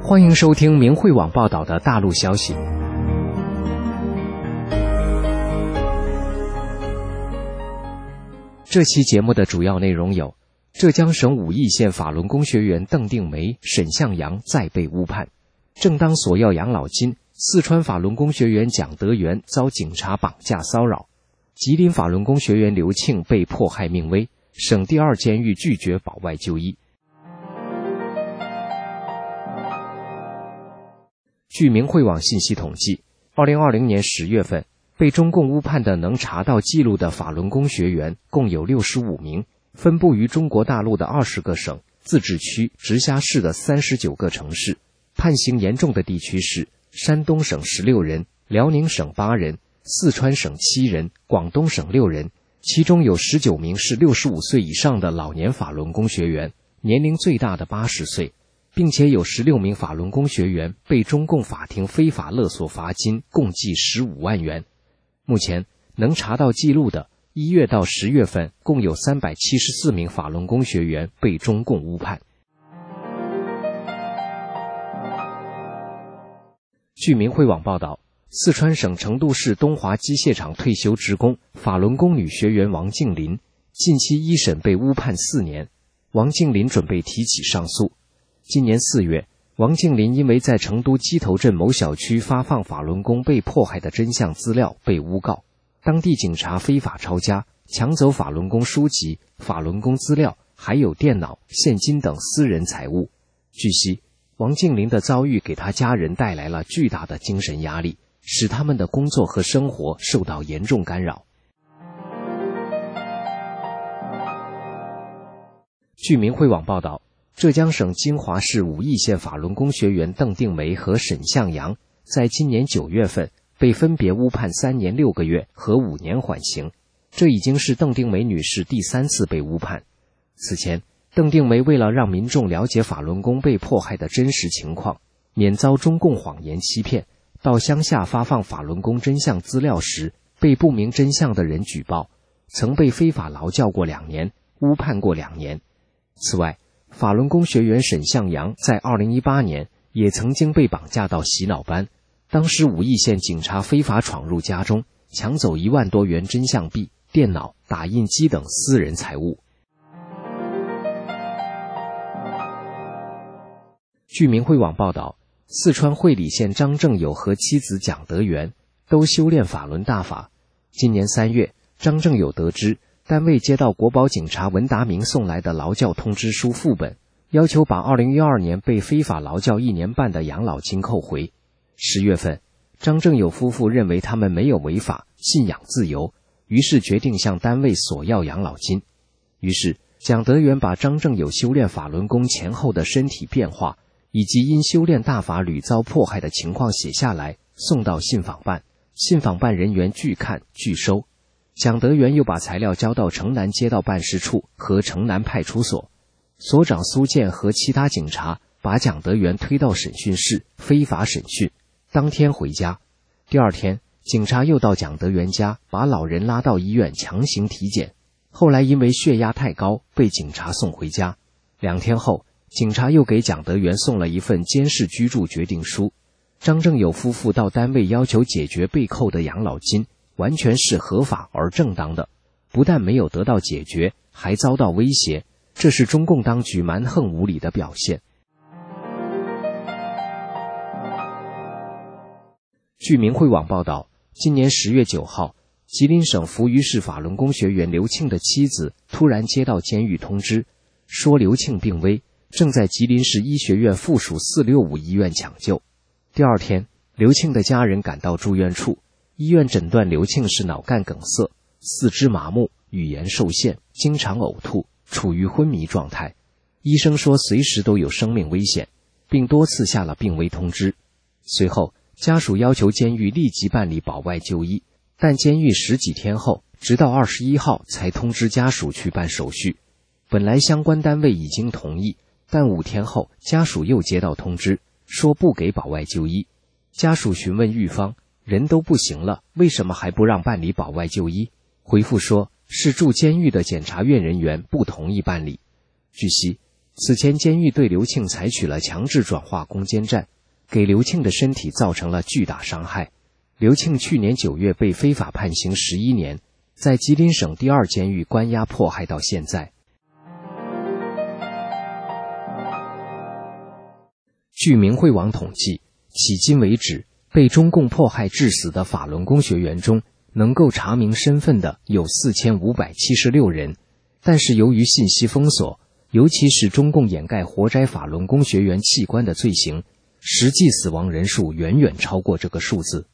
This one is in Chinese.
欢迎收听明慧网报道的大陆消息。这期节目的主要内容有：浙江省武义县法轮功学员邓定梅、沈向阳再被误判；正当索要养老金；四川法轮功学员蒋德元遭警察绑架骚扰；吉林法轮功学员刘庆被迫害命危；省第二监狱拒绝保外就医。据明慧网信息统计，2020年10月份被中共误判的能查到记录的法轮功学员共有65名，分布于中国大陆的20个省、自治区、直辖市的39个城市。判刑严重的地区是山东省16人、辽宁省8人、四川省7人、广东省6人，其中有19名是65岁以上的老年法轮功学员，年龄最大的80岁。并且有16名法轮功学员被中共法庭非法勒索罚金共计15万元。目前能查到记录的1月到10月份共有374名法轮功学员被中共误判。据明慧网报道，四川省成都市东华机械厂退休职工法轮功女学员王静林近期一审被误判4年，王静林准备提起上诉。今年4月，王静林因为在成都鸡头镇某小区发放法轮功被迫害的真相资料被诬告，当地警察非法抄家，抢走法轮功书籍、法轮功资料，还有电脑、现金等私人财物。据悉，王静林的遭遇给他家人带来了巨大的精神压力，使他们的工作和生活受到严重干扰。据明慧网报道，浙江省金华市武义县法轮功学员邓定梅和沈向阳在今年9月份被分别误判3年6个月和5年缓刑，这已经是邓定梅女士第3次被误判。此前，邓定梅为了让民众了解法轮功被迫害的真实情况，免遭中共谎言欺骗，到乡下发放法轮功真相资料时，被不明真相的人举报，曾被非法劳教过2年，误判过2年。此外，法轮功学员沈向阳在2018年也曾经被绑架到洗脑班，当时武义县警察非法闯入家中，抢走1万多元真相币、电脑、打印机等私人财物。据明慧网报道，四川会理县张正友和妻子蒋德元都修炼法轮大法。今年3月，张正友得知单位接到国保警察文达明送来的劳教通知书副本，要求把2012年被非法劳教1年半的养老金扣回。10月份，张正友夫妇认为他们没有违法，信仰自由，于是决定向单位索要养老金。于是，蒋德元把张正友修炼法轮功前后的身体变化，以及因修炼大法屡遭迫害的情况写下来，送到信访办，信访办人员拒看拒收。蒋德元又把材料交到城南街道办事处和城南派出所，所长苏建和其他警察把蒋德元推到审讯室非法审讯，当天回家。第二天，警察又到蒋德元家把老人拉到医院强行体检，后来因为血压太高被警察送回家。2天后，警察又给蒋德元送了一份监视居住决定书。张正友夫妇到单位要求解决被扣的养老金，完全是合法而正当的，不但没有得到解决，还遭到威胁，这是中共当局蛮横无理的表现。据明慧网报道，今年10月9号，吉林省扶余市法轮功学员刘庆的妻子突然接到监狱通知，说刘庆病危，正在吉林市医学院附属465医院抢救。第二天，刘庆的家人赶到住院处，医院诊断刘庆是脑干梗塞，四肢麻木，语言受限，经常呕吐，处于昏迷状态。医生说随时都有生命危险，并多次下了病危通知。随后，家属要求监狱立即办理保外就医，但监狱10几天后，直到21号才通知家属去办手续。本来相关单位已经同意，但5天后，家属又接到通知，说不给保外就医。家属询问狱方，人都不行了，为什么还不让办理保外就医？回复说是驻监狱的检察院人员不同意办理。据悉， 此前监狱对刘庆采取了强制转化攻坚战，给刘庆的身体造成了巨大伤害。刘庆去年9月被非法判刑11年，在吉林省第2监狱关押迫害到现在。据明慧网统计，迄今为止，被中共迫害致死的法轮功学员中，能够查明身份的有4576人，但是由于信息封锁，尤其是中共掩盖活摘法轮功学员器官的罪行，实际死亡人数远远超过这个数字。